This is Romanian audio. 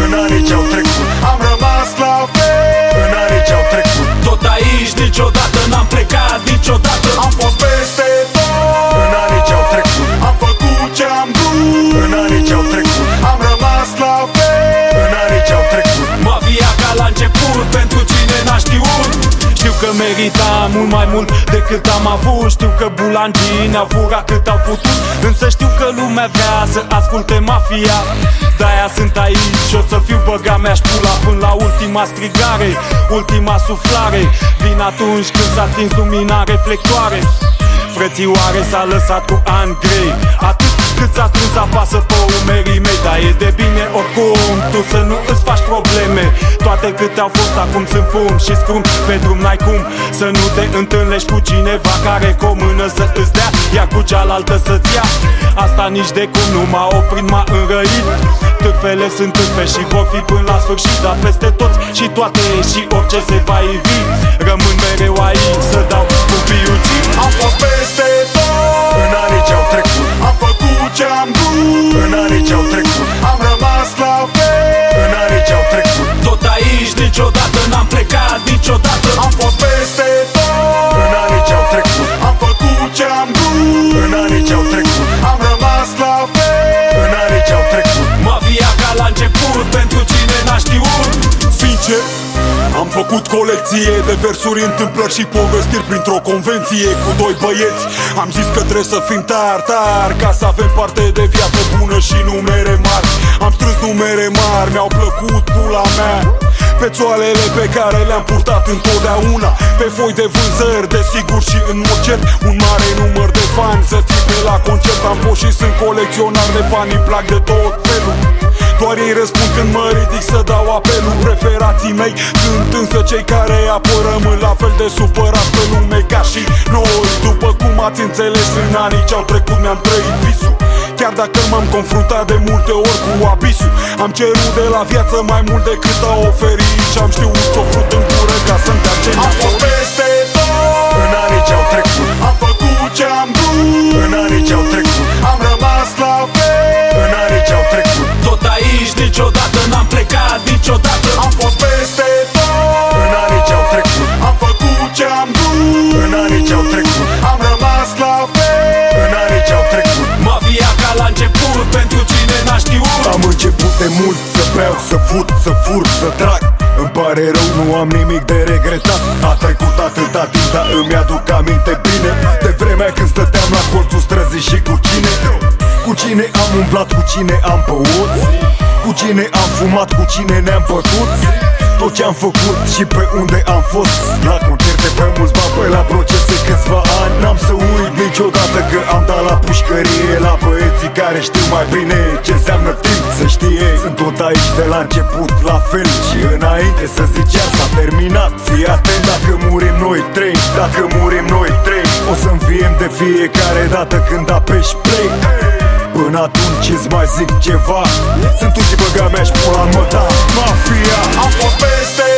în anii ce-au trecut. Am rămas la fel în anii ce-au trecut. Tot aici niciodată n-am plecat, niciodată. Am fost peste tot în anii ce-au trecut. Am făcut ce-am vrut în anii ce-au trecut. Am rămas la fel în anii ce-au trecut. Mafia ca la început, pentru cine n-a știut. Știu că meritam mult mai mult decât am avut. Știu că bulangii ne-au furat cât au putut. Însă știu că lumea vrea să asculte mafia. De-aia sunt aici și o să fiu băga mea șpula până la ultima strigare, ultima suflare. Vin atunci când s-a atins lumina reflectoare. Frățioare s-a lăsat cu ani grei, atât cât s-a strâns apasă pe umerii mei. Dar e de bine oricum tu să nu îți faci probleme. Toate câte au fost acum sunt fum și scrum. Pe drum n-ai cum să nu te întâlnești cu cineva care cu o mână să îți dea, iar cu cealaltă să-ți ia. Asta nici de cum nu m-a oprit, m-a înrăit. Târfele sunt târfe și vor fi până la sfârșit. Dar peste toți și toate și orice se va ivi, rămân mereu aici să dau cu biucii. Am fost peste tot în anii ce-au trecut. Am făcut ce-am vrut în anii ce-au trecut. Am rămas la fel în anii ce-au trecut. Tot aici niciodată n-am plecat, niciodată. Am fost peste tot în anii ce-au trecut. Am făcut ce-am vrut în anii ce-au trecut. Am rămas la fel în anii ce-au trecut. Mafia ca la început, pentru cine n-a știut. Sincer, am făcut colecție de versuri, întâmplări și povestiri printr-o convenție cu doi băieți. Am zis că trebuie să fim tari ca să avem parte de viață bună și numere mari. Am strâns numere mari, mi-au plăcut pula mea. Pe țoalele pe care le-am purtat întotdeauna, pe foi de vânzări, desigur și în mod cert, un mare număr de fani să țipe la concert. Am fost și sunt colecționar de fani, îmi plac de tot felul. Doar ei răspund când mă ridic să dau apelul. Preferații mei sunt însă cei care apoi rămân la fel de supărați pe lume ca și noi. După cum ați înțeles, în anii ce-au trecut mi-am trăit visul. Chiar dacă m-am confruntat de multe ori cu abisul, am cerut de la viață mai mult decât a oferit și am știut o frut în gură ca să-mi dea ce mi-a. Am fost peste tot în anii ce-au trecut. Am făcut ce-am vrut în anii ce-au trecut. Am rămas la fel în anii ce-au trecut. Tot aici niciodată n-am plecat, niciodată. Am fost peste tot în anii ce-au trecut. Am făcut ce-am vrut în anii ce-au trecut. Am rămas la fel în anii ce-au trecut. Mafia ca la început, pentru cine n-a știut. Am început de mult să beau, să fut, să fur, să trag. Îmi pare rău, nu am nimic de regretat. A trecut atâta timp, dar îmi aduc aminte bine de vremea când stăteam la colțul străzii și cu cine. Cu cine am umblat, cu cine am băut, cu cine am fumat, cu cine ne-am bătut. Tot ce-am făcut și pe unde am fost, la concerte, pe mulți bani, pe la procese câțiva ani. N-am să uit niciodată că am dat la pușcărie, la băieții care știu mai bine ce înseamnă timp. Să știe, sunt tot aici de la început, la fel și înainte să zicea s-a terminat. Fii atent, dacă murim noi trei, dacă murim noi trei, o să înviem de fiecare dată când apeși play. Până atunci îți mai zic ceva, sunt tu și băga mea și pula mă, da, mafia. Am fost peste